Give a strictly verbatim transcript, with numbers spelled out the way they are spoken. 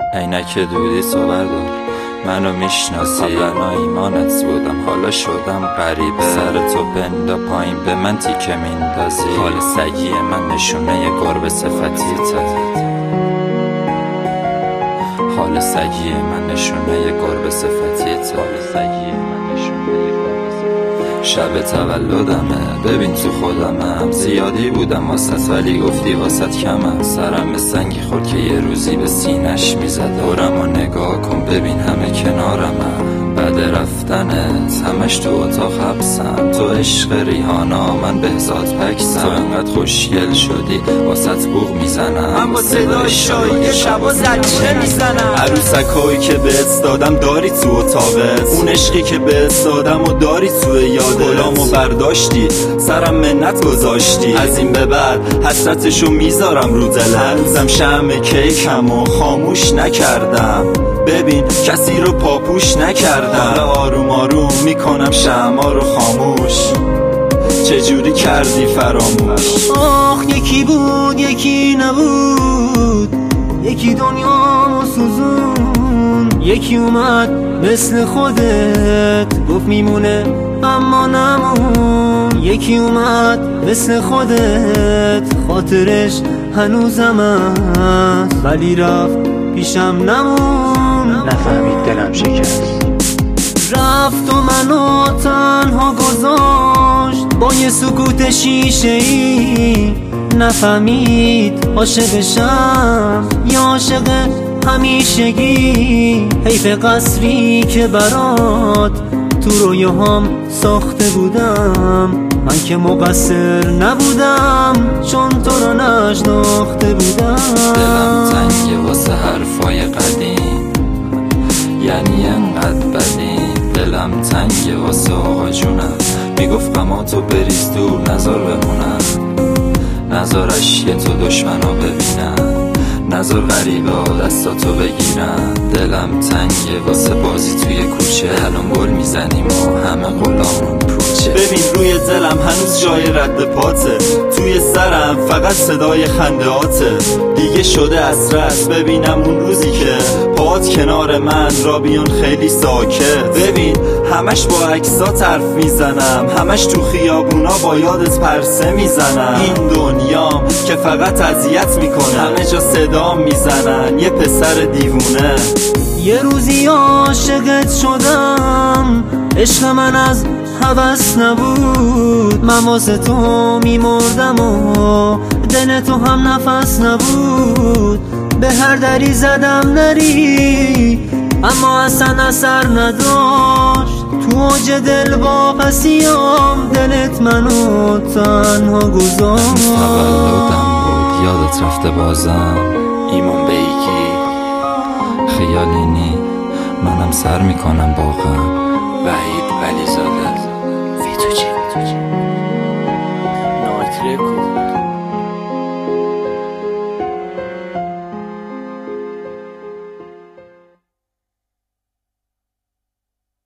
عینک دودی تو بردار، منو میشناسی، قبلا ایمانت بودم حالا شدم غریبه. سر تو بندا پایین به من تیکه میندازی، حال سگی من نشونه ی گربه صفتیته. حال سگی من نشونه ی گربه صفتیته. حال سگی من نشونه ی گربه صفتیته. شب تولدمه ببین تو خودمم، زیادی بودم واسط ولی گفتی واسط کمم. سرم به سنگی خورد که یه روزی به سینش میزد. دورم و نگاه کن ببین همه کنارمم، بعد رفتنت همش تو اتاق حبسم. تو عشق ریحانا من بهزاد پکسم. تو انقدر خوشگل شدی واسط بوق میزنم، من با صدای شایی شبا زجه میزنم. عروسکایی که بهت دادم داری تو اتاقت، اون عشقی که بهت دادم و داری تو یادت. گلامو برداشتی سرم منت گذاشتی، از این به بعد حسرتشو میذارم رو دلم. هنوزم شمع کیکم و خاموش نکردم، ببین کسی رو پاپوش نکردم. حالا آروم آروم میکنم شمع رو خاموش، چجوری کردی فراموش؟ آخ یکی بود یکی نبود، یکی دنیامو سوزون. یکی اومد مثل خودت گفت میمونه اما نمون. یکی اومد مثل خودت خاطرش هنوزم هست، ولی رفت پیشم نمون. نفهمید دلم شکست، رفت و منو تنها گذاشت با یه سکوت شیشه ای. نفهمید عاشقشم یا عاشق همیشگی. حیف قصری که برات تو رویاهام ساخته بودم، من که مقصر نبودم چون تو رو نشناخته بودم. دلم تنگه واسه حرفای قدیم، یعنی انقدر بدی. دلم تنگه واسه آقا جونم، میگفت غماتو بریز دور نزار بمونم. نزارش یه تو دشمنو ببینم، نزار غریبه ها دستاتو بگیرم. دلم تنگه واسه بازی توی کوچه، الان گل میزنیم و همه قلامون پوچه. ببین روی دلم هنوز جای رد پاته، توی سرم فقط صدای خندهاته. دیگه شده عصرست ببینم اون روزی که پات کنار من را بیان خیلی ساکت. ببین همش با عکسات حرف میزنم، همش تو خیابونا با یادت پرسه میزنم. این دنیام که فقط اذیت میکنه، همه جا صدا میزنن یه پسر دیوونه. یه روزی عاشقت شدم، عشق من از هوس نبود. من واسه تو میمردم و دل تو هم نفس نبود. به هر دری زدم نری اما اصلا اثر نداشت. تو اوج دل واپسیام دلت منو تنها گذاشت. تولدم بود یادت رفته بازم، ایمان بیگی خیالی نی منم سر میکنم با غم. وحید ولی زاده ویتوچی